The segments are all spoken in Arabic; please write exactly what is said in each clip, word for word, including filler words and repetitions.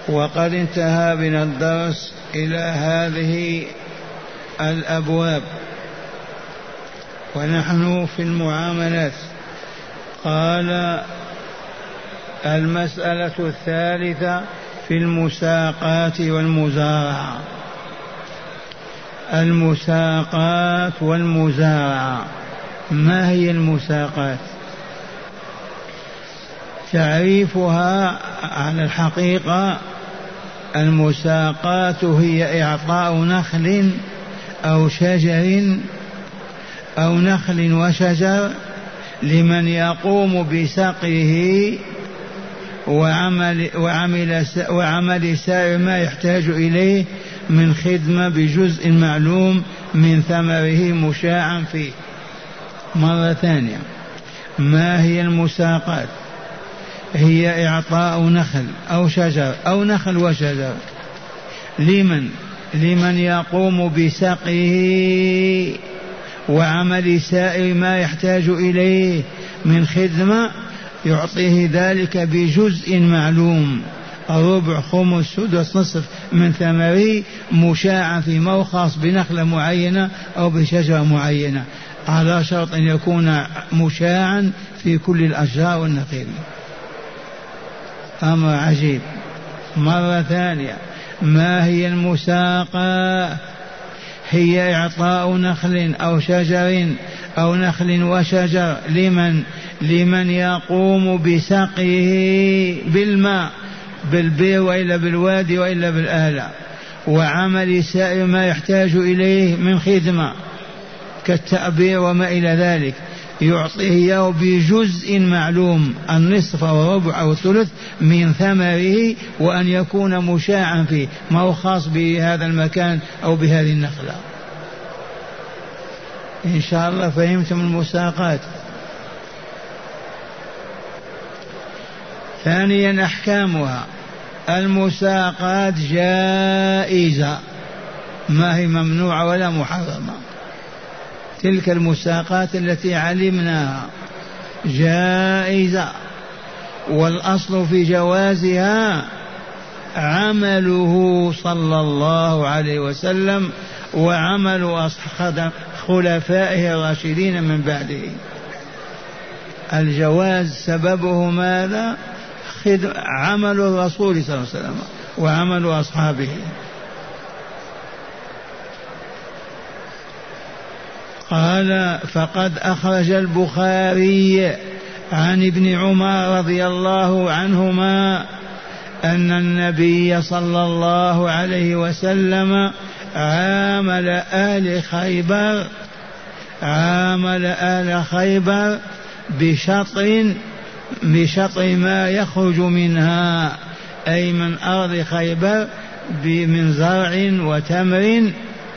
وقد انتهى بنا الدرس إلى هذه الأبواب ونحن في المعاملات. قال المسألة الثالثة في المساقات والمزارعة. المساقات والمزارعة، ما هي المساقات؟ تعريفها على الحقيقة: المساقات هي إعطاء نخل أو شجر أو نخل وشجر لمن يقوم بسقيه وعمل, وعمل, وعمل سائر ما يحتاج إليه من خدمة بجزء معلوم من ثمره مشاعا فيه. مرة ثانية، ما هي المساقات؟ هي إعطاء نخل أو شجر أو نخل وشجر لمن لمن يقوم بسقيه وعمل سائر ما يحتاج إليه من خدمة، يعطيه ذلك بجزء معلوم، ربع، خمس، سدس، نصف من ثمره مشاعا في موخص بنخلة معينة أو بشجرة معينة، على شرط أن يكون مشاعا في كل الأشجار والنخيل. أمر عجيب. مرة ثانية، ما هي المساقة؟ هي إعطاء نخل أو شجر أو نخل وشجر لمن لمن يقوم بسقيه بالماء، بالبير وإلا بالوادي وإلا بالآلة، وعمل سائر ما يحتاج إليه من خدمة كالتأبير وما إلى ذلك، يعطيه إياه بجزء معلوم، النصف أو الربع أو الثلث من ثمره، وأن يكون مشاعا فيه، ما هو خاص بهذا المكان أو بهذه النخلة. إن شاء الله فهمتم المساقات. ثانيا أحكامها. المساقات جائزة، ما هي ممنوعة ولا محرمة. تلك المساقات التي علمناها جائزة، والأصل في جوازها عمله صلى الله عليه وسلم وعمل خلفائه الراشدين من بعده. الجواز سببه ماذا؟ عمل الرسول صلى الله عليه وسلم وعمل أصحابه. قال: فقد أخرج البخاري عن ابن عمر رضي الله عنهما أن النبي صلى الله عليه وسلم عامل أهل خيبر عامل أهل خيبر بشطر بشطر ما يخرج منها، أي من أرض خيبر، من زرع وتمر،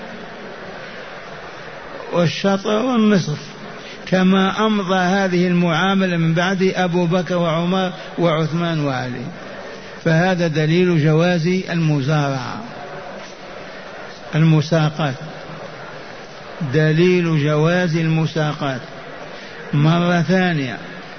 والشطر والنصف، كما أمضى هذه المعاملة من بعد أبو بكر وعمر وعثمان وعلي. فهذا دليل جواز المزارعة المساقات، دليل جواز المساقات. مرة ثانية،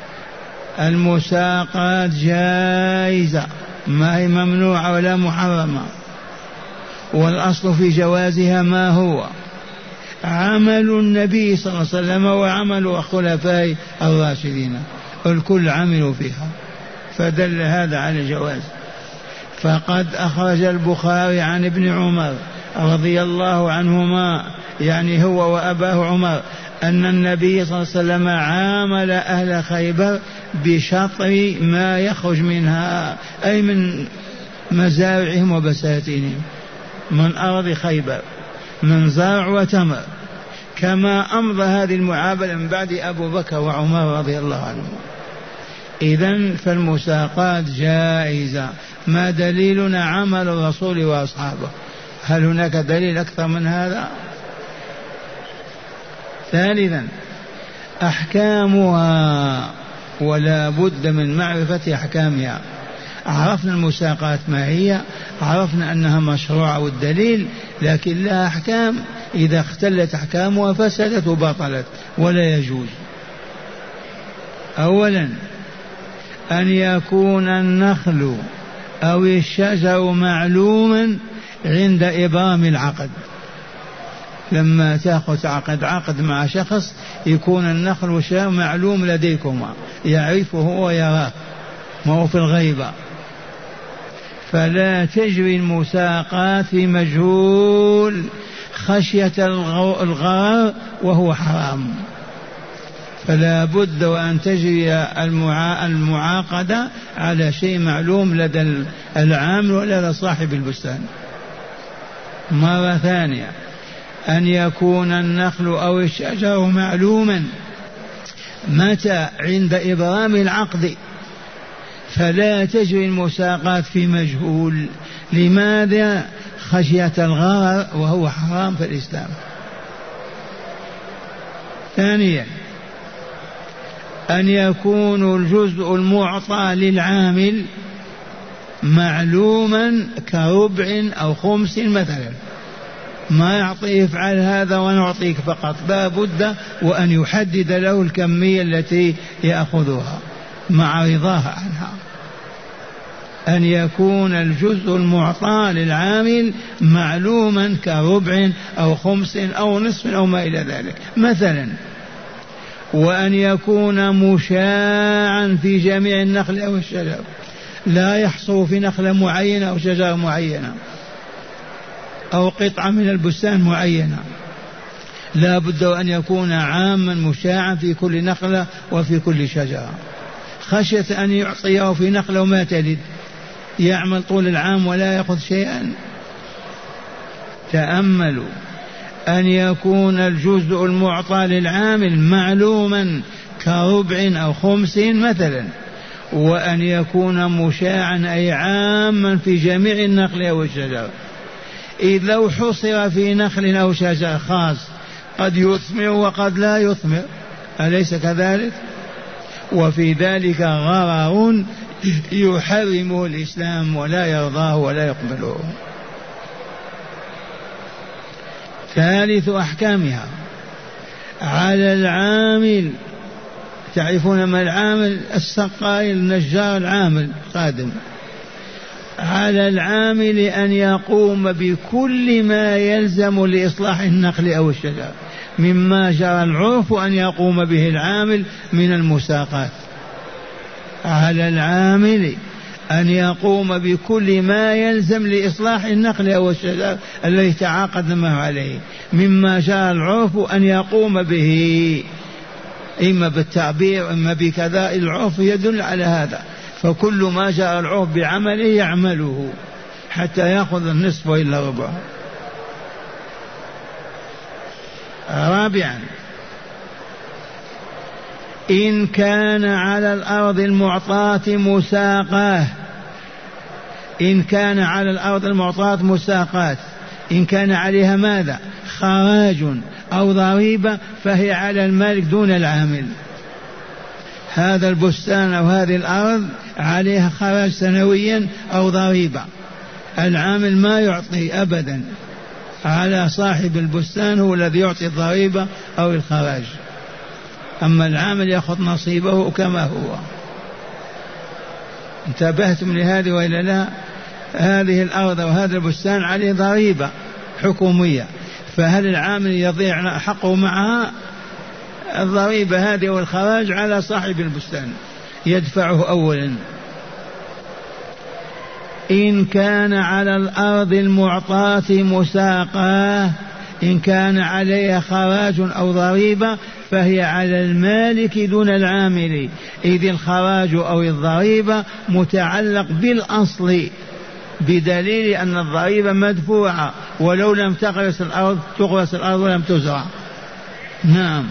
المساقات جائزة، ما هي ممنوعة ولا محرمة، والأصل في جوازها ما هو؟ عمل النبي صلى الله عليه وسلم وعمل خلفائه الراشدين، الكل عملوا فيها، فدل هذا على الجواز. فقد أخرج البخاري عن ابن عمر رضي الله عنهما، يعني هو وأباه عمر، أن النبي صلى الله عليه وسلم عامل أهل خيبر بشطر ما يخرج منها، أي من مزارعهم وبساتينهم، من أرض خيبر، من زرع وتمر، كما أمضى هذه المعاملة من بعد أبو بكر وعمر رضي الله عنهم. إذن فالمساقات جائزة. ما دليلنا؟ عمل الرسول وأصحابه. هل هناك دليل أكثر من هذا؟ ثالثا أحكامها، ولا بد من معرفة أحكامها. عرفنا المساقات ما هي، عرفنا أنها مشروعة والدليل، لكن لها أحكام، إذا اختلت أحكامها فسدت وبطلت ولا يجوز. أولا، أن يكون النخل أو الشجر معلوما عند إبرام العقد. لما تأخذ عقد عقد مع شخص يكون النخل معلوم لديكما، يعرفه ويراه، ما هو في الغيبة. فلا تجري المساقات في مجهول خشية الغرر وهو حرام، فلا بد وأن تجري المعاقدة على شيء معلوم لدى العامل ولدى صاحب البستان. مرة ثانية، أن يكون النخل أو الشجر معلوما متى؟ عند إبرام العقد. فلا تجري المساقات في مجهول. لماذا؟ خشية الغرر وهو حرام في الإسلام. ثانيا، أن يكون الجزء المعطى للعامل معلوما كربع أو خمس مثلا، ما يعطيه افعل هذا ونعطيك فقط، لا بد وأن يحدد له الكمية التي يأخذها مع رضاها عنها. أن يكون الجزء المعطى للعامل معلوما كربع أو خمس أو نصف أو ما إلى ذلك مثلا. وأن يكون مشاعا في جميع النخل أو الشجر، لا يحصر في نخلة معينة أو شجرة معينة أو قطعة من البستان معينة، لا بد أن يكون عاما مشاعا في كل نخلة وفي كل شجرة، خشية أن يعطيه في نخلة وما تلد، يعمل طول العام ولا يأخذ شيئا. تأملوا، أن يكون الجزء المعطى للعامل معلوما كربع أو خمس مثلا، وأن يكون مشاعا أي عاما في جميع النخل أو الشجر. إذ لو حصر في نخل أو شجر خاص قد يثمر وقد لا يثمر، أليس كذلك؟ وفي ذلك غرر يحرمه الإسلام ولا يرضاه ولا يقبله. ثالث أحكامها، على العامل، تعرفون ما العامل؟ السقاي، النجار، العامل خادم. على العامل أن يقوم بكل ما يلزم لإصلاح النخل أو الشجر مما جرى العرف أن يقوم به العامل من المساقات. على العامل أن يقوم بكل ما يلزم لإصلاح النخل أو الشجر الذي تعاقد معه عليه مما جرى العرف أن يقوم به، إما بالتعبير إما بكذا، العرف يدل على هذا. فكل ما جرى العرف بعمله يعمله حتى يأخذ النصف وإلا ربع. رابعا، إن كان على الأرض المعطاة مساقاه، إن كان على الأرض المعطاة مساقات، إن كان عليها ماذا؟ خراج أو ضريبة، فهي على المالك دون العامل. هذا البستان أو هذه الأرض عليها خراج سنويا أو ضريبة، العامل ما يعطي أبدا، على صاحب البستان هو الذي يعطي الضريبة أو الخراج، أما العامل يأخذ نصيبه كما هو. انتبهتم لهذه وإلا لا؟ هذه الأرض وهذا البستان عليه ضريبة حكومية، فهل العامل يضيع حقه معها؟ الضريبة هذه والخراج على صاحب البستان يدفعه أولا. إن كان على الأرض المعطاة مساقاه، إن كان عليها خراج أو ضريبة فهي على المالك دون العامل، إذ الخراج أو الضريبة متعلق بالأصل بدليل أن الضريبة مدفوعة ولو لم تغرس الأرض تغرس الأرض ولم تزرع. نعم،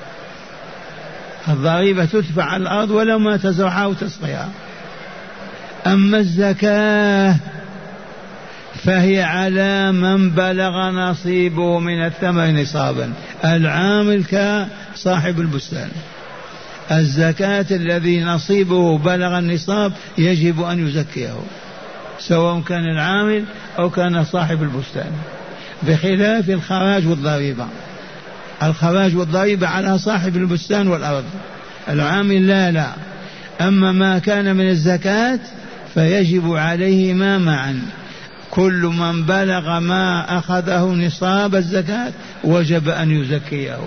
الضريبة تدفع على الأرض ولو ما تزرعها وتسقيها. أما الزكاة فهي على من بلغ نصيبه من الثمر نصابا، العامل كصاحب البستان. الزكاة الذي نصيبه بلغ النصاب يجب أن يزكيه، سواء كان العامل أو كان صاحب البستان، بخلاف الخراج والضريبة. الخراج والضريبة على صاحب البستان والأرض، العامل لا لا. أما ما كان من الزكاة فيجب عليهما معا. كل من بلغ ما أخذه نصاب الزكاة وجب أن يزكيه.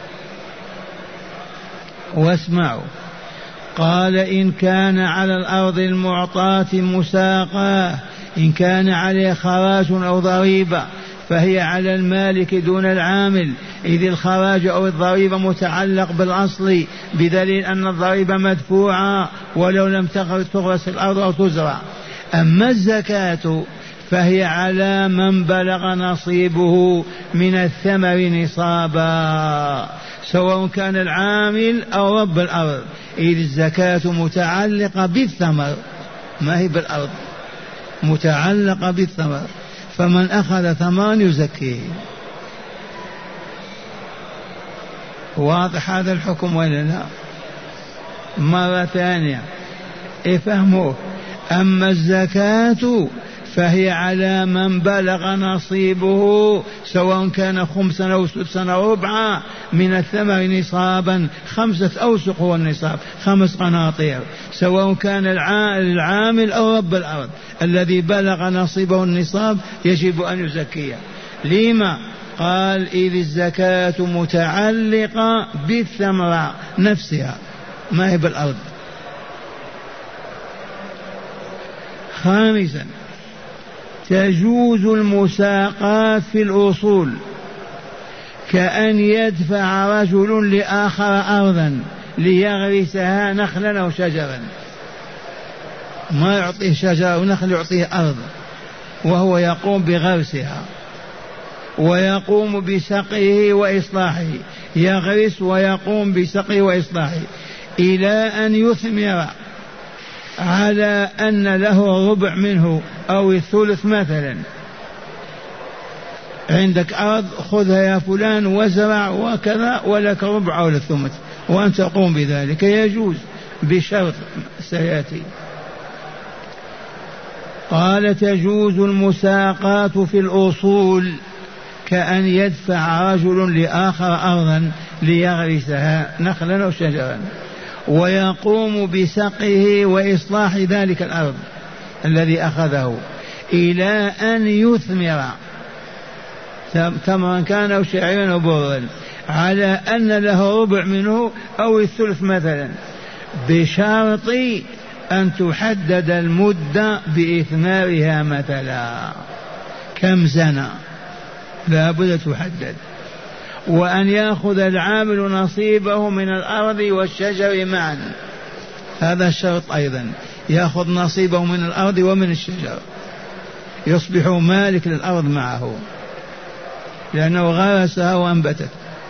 واسمعوا، قال إن كان على الأرض المعطاة مساقاه، إن كان عليه خراج أو ضريبة فهي على المالك دون العامل، إذ الخراج أو الضريبة متعلق بالأصل بدليل أن الضريبة مدفوعة ولو لم تغرس الأرض أو تزرع. أما الزكاة فهي على من بلغ نصيبه من الثمر نصابا، سواء كان العامل أو رب الأرض، إذ الزكاة متعلقة بالثمر ما هي بالأرض، متعلقة بالثمر، فمن أخذ ثمرا يزكيه. واضح هذا الحكم ولا لا؟ مرة ثانية افهموه. أما الزكاة فهي على من بلغ نصيبه سواء كان خمسا أو سدسا أو ربعا من الثمر نصابا، خمسة أوسق هو النصاب، خمس قناطير، سواء كان العامل أو رب الأرض الذي بلغ نصيبه النصاب يجب أن يزكيه. لما؟ قال إذ الزكاة متعلقة بالثمرة نفسها ما هي بالأرض. خامسا تجوز المساقات في الأصول، كأن يدفع رجل لآخر أرضا ليغرسها نخلا أو شجرا، ما يعطيه شجرة ونخل، يعطيه أرض وهو يقوم بغرسها ويقوم بسقيه وإصلاحه، يغرس ويقوم بسقيه وإصلاحه إلى أن يثمر، على أن له ربع منه أو الثلث مثلا. عندك أرض خذها يا فلان وزرع وكذا ولك ربع أو الثلث وأنت تقوم بذلك، يجوز بشرط سيأتي. قال تجوز المساقات في الأصول، كأن يدفع رجل لآخر أرضا ليغرسها نخلا أو شجرا ويقوم بسقيه وإصلاح ذلك الأرض الذي أخذه إلى أن يثمر تمرا كان أو شعيرا أو برا، على أن له ربع منه أو الثلث مثلا، بشرط أن تحدد المدة بإثمارها مثلا كم سنة لا بد تحدد، وأن يأخذ العامل نصيبه من الأرض والشجر معا، هذا الشرط أيضا، يأخذ نصيبه من الأرض ومن الشجر، يصبح مالك للأرض معه لأنه غرسها وأنبتت.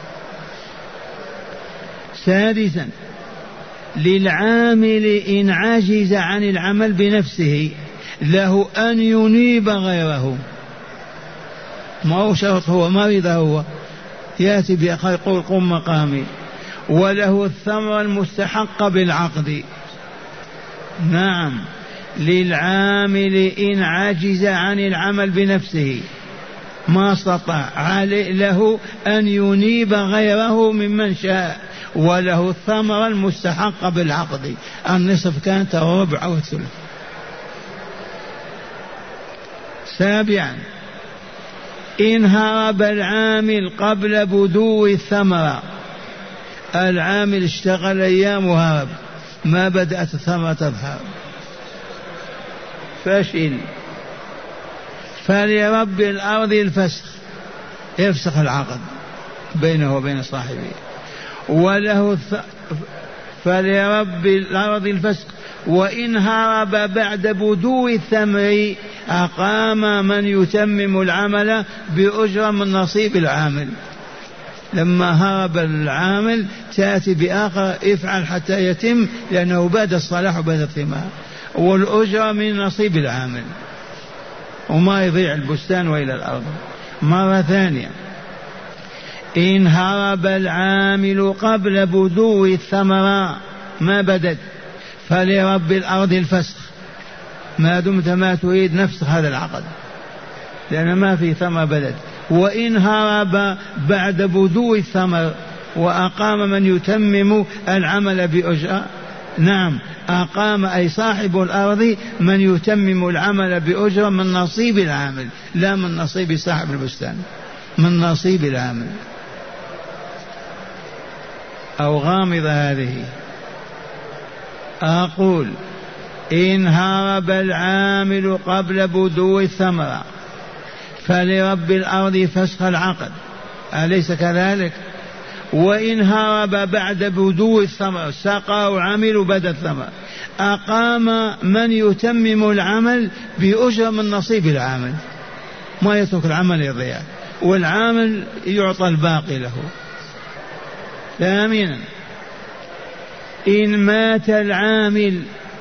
سادسا للعامل إن عجز عن العمل بنفسه له أن ينيب غيره، ما هو شرط هو مريض هو يأتي بأخر يقول قم مقامي، وله الثمرة المستحقة بالعقد. نعم للعامل إن عجز عن العمل بنفسه ما استطاع، عليه له أن ينيب غيره ممن شاء، وله الثمرة المستحقة بالعقد، النصف كانت ربع أو الثلث. سابعا إن هرب العامل قبل بدو الثمرة، العامل اشتغل أيام وهرب ما بدأت الثمرة تظهر فشل، فلرب الأرض الفسخ، يفسخ العقد بينه وبين صاحبه، وله فلرب الأرض الفسخ، وإن هرب بعد بدو الثمر أقام من يتمم العمل بأجرة من نصيب العامل. لما هرب العامل تأتي بآخر افعل حتى يتم، لأنه بعد الصلاح وبعد الثمار، والأجرة من نصيب العامل وما يضيع البستان وإلى الأرض. مرة ثانية إن هرب العامل قبل بدو الثمرة ما بدت فلرب الأرض الفسخ، ما دمت ما تريد نفس هذا العقد لأن ما في ثمر بدت. وإن هرب بعد بدو الثمر وأقام من يتمم العمل بأجرة نعم أقام أي صاحب الأرض من يتمم العمل بأجرة من نصيب العامل، لا من نصيب صاحب البستان، من نصيب العامل. أو غامضة هذه. أقول إن هرب العامل قبل بدو الثمرة فلرب الأرض فسخ العقد، أليس كذلك؟ وإن هرب بعد بدو الثمر سقى وعمل بدا الثمر أقام من يتمم العمل بأجر من نصيب العامل، ما يترك العمل يضيع والعامل يعطى الباقي له. ثامنا إن مات العامل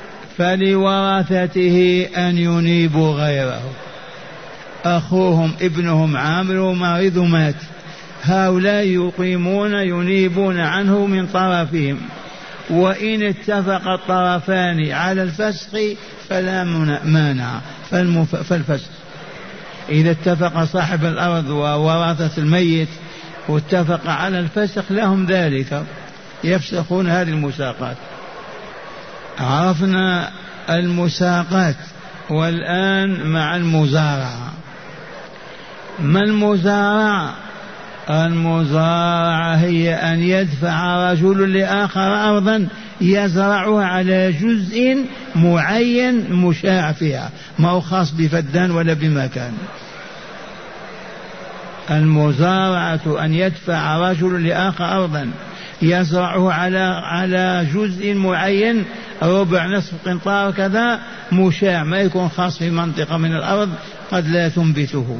فلورثته أن ينيبوا غيره، أخوهم ابنهم عامل ومريض مات، هؤلاء يقيمون ينيبون عنه من طرفهم، وإن اتفق الطرفان على الفسخ فلا مانع فالفسخ. إذا اتفق صاحب الأرض وورثة الميت واتفق على الفسخ لهم ذلك، يفسخون هذه المساقات. عرفنا المساقات، والآن مع المزارعة. ما المزارعة؟ المزارعة هي أن يدفع رجل لآخر أرضا يزرعها على جزء معين مشاع فيها، ما هو خاص بفدان ولا بمكان. المزارعة أن يدفع رجل لآخر أرضا يزرعه على على جزء معين، ربع نصف قنطار كذا، مشاع، ما يكون خاص في منطقة من الأرض قد لا تنبته.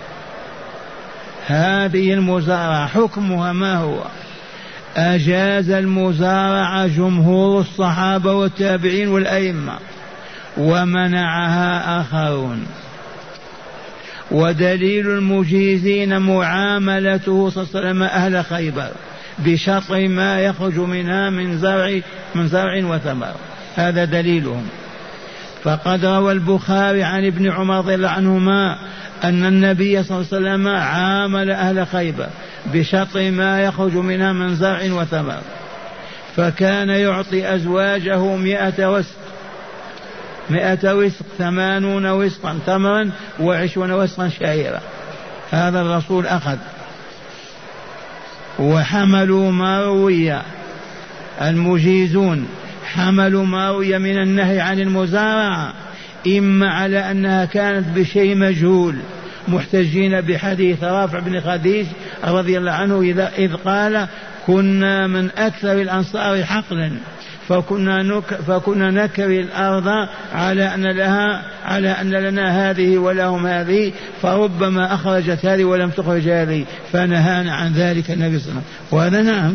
هذه المزارعة حكمها ما هو؟ أجاز المزارعة جمهور الصحابة والتابعين والأئمة، ومنعها آخرون. ودليل المجيزين معاملته صلى الله عليه وسلم أهل خيبر بشطر ما يخرج منها من زرع من زرع وثمر، هذا دليلهم. فقد روى البخاري عن ابن عمر رضي الله عنهما أن النبي صلى الله عليه وسلم عامل أهل خيبر بشطر ما يخرج منها من زرع وثمر، فكان يعطي أزواجه مئة وسق مئة وسق ثمانون وسقا تمرا وعشرون وسقا شعيرا، هذا الرسول أخذ. وحملوا ما روي المجيزون حملوا ما روي من النهي عن المزارعة إما على أنها كانت بشيء مجهول، محتجين بحديث رافع بن خديج رضي الله عنه إذ قال كنا من أكثر الأنصار حقلا فكنا, نك فكنا نكري الأرض على أن لها على أن لنا هذه ولهم هذه، فربما أخرجت هذه ولم تخرج هذه، فنهانا عن ذلك النبي صلى الله عليه وسلم. وهذا نعم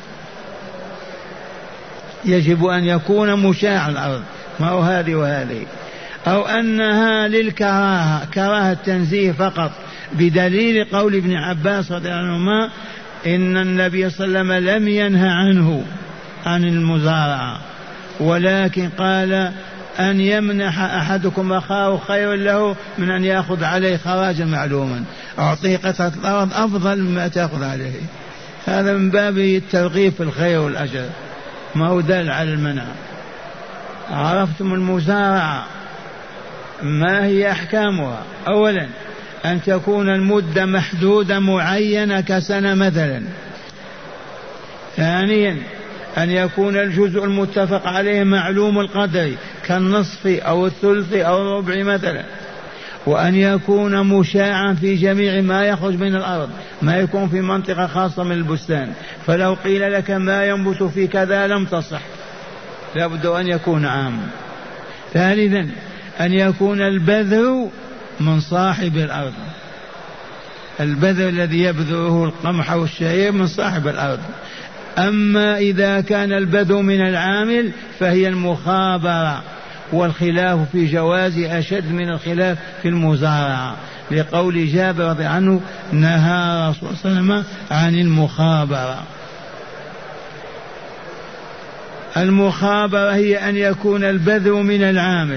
يجب أن يكون مشاع الأرض، ما هو هذه وهذه. أو أنها للكراهة، كراهة تنزيه فقط، بدليل قول ابن عباس رضي الله عنهما إن النبي صلى الله عليه وسلم لم ينهى عنه عن المزارعة، ولكن قال أن يمنح أحدكم أخاه خير له من أن يأخذ عليه خراجا معلوما، أعطيه قطعة الأرض أفضل مما تأخذ عليه. هذا من باب الترغيب في الخير والأجر، ما هو دال على المنع. عرفتم المزارعة ما هي أحكامها؟ أولا أن تكون المدة محدودة معينة كسنة مثلا. ثانيا أن يكون الجزء المتفق عليه معلوم القدر كالنصف أو الثلث أو الربع مثلا. وأن يكون مشاعا في جميع ما يخرج من الأرض، ما يكون في منطقة خاصة من البستان، فلو قيل لك ما ينبت في كذا لم تصح، لابد أن يكون عام. ثالثا أن يكون البذر من صاحب الأرض، البذر الذي يبذره القمح والشعير من صاحب الأرض. أما إذا كان البذر من العامل فهي المخابرة، والخلاف في جواز أشد من الخلاف في المزارعة، لقول جابر رضي عنه نهى رسول الله صلى الله عليه وسلم عن المخابرة. المخابرة هي أن يكون البذر من العامل،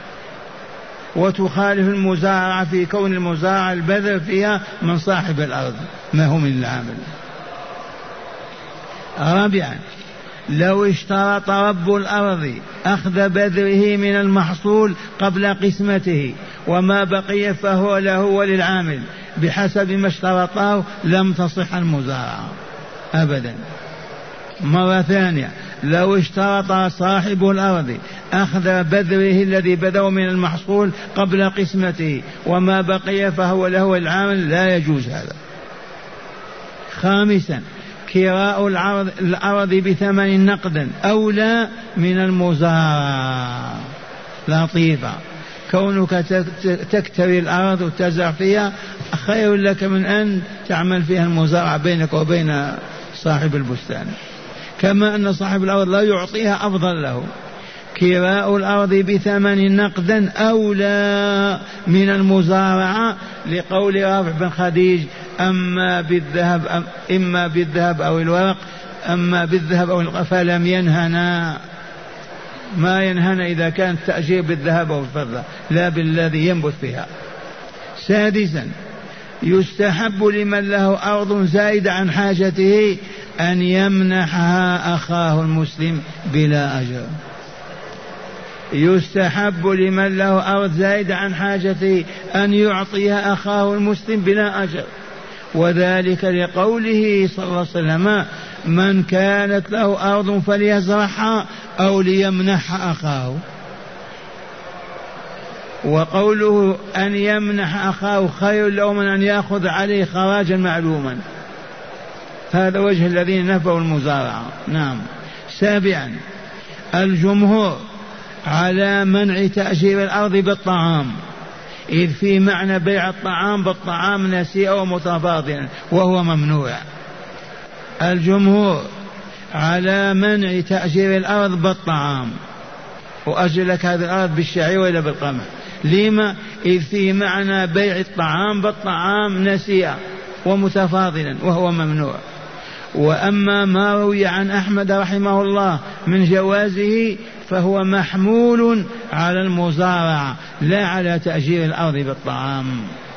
وتخالف المزارعة في كون المزارعة البذر فيها من صاحب الأرض ما هو من العامل. رابعا لو اشترط رب الأرض أخذ بذره من المحصول قبل قسمته وما بقي فهو له وللعامل بحسب ما اشترطه لم تصح المزارعة أبدا. مرة ثانية، لو اشترط صاحب الأرض أخذ بذره الذي بذره من المحصول قبل قسمته وما بقي فهو له وللعامل لا يجوز هذا. خامسا، كراء الأرض, الأرض بثمن نقدا أولى من المزارعة. لطيفة، كونك تكتري الأرض وتزرع فيها خير لك من أن تعمل فيها المزارعة بينك وبين صاحب البستان، كما أن صاحب الأرض لا يعطيها أفضل له. كراء الأرض بثمن نقدا أولى من المزارعة، لقول رافع بن خديج أما بالذهب أم إما بالذهب أو الورق أما بالذهب أو الورق فلم ينهنا. ما ينهنا إذا كان التأجير بالذهب أو الفضة لا بالذي ينبت فيها. سادسا، يستحب لمن له أرض زائدة عن حاجته أن يمنحها أخاه المسلم بلا أجر. يستحب لمن له أرض زائدة عن حاجته أن يعطيها أخاه المسلم بلا أجر، وذلك لقوله صلى الله عليه وسلم من كانت له أرض فليزرعها أو ليمنحها أخاه. وقوله أن يمنح أخاه خير له من أن يأخذ عليه خراجا معلوما. هذا وجه الذين نفوا المزارعة. نعم. سابعا، الجمهور على منع تأجير الأرض بالطعام، إذ في معنى بيع الطعام بالطعام نسيئا ومتفاضلا وهو ممنوع. الجمهور على منع تأجير الأرض بالطعام، وأجلك هذه الأرض بالشعير ولا بالقمح. لما؟ إذ في معنى بيع الطعام بالطعام نسيئا ومتفاضلا وهو ممنوع. وأما ما روي عن أحمد رحمه الله من جوازه فهو محمول على المزارعة لا على تأجير الأرض بالطعام.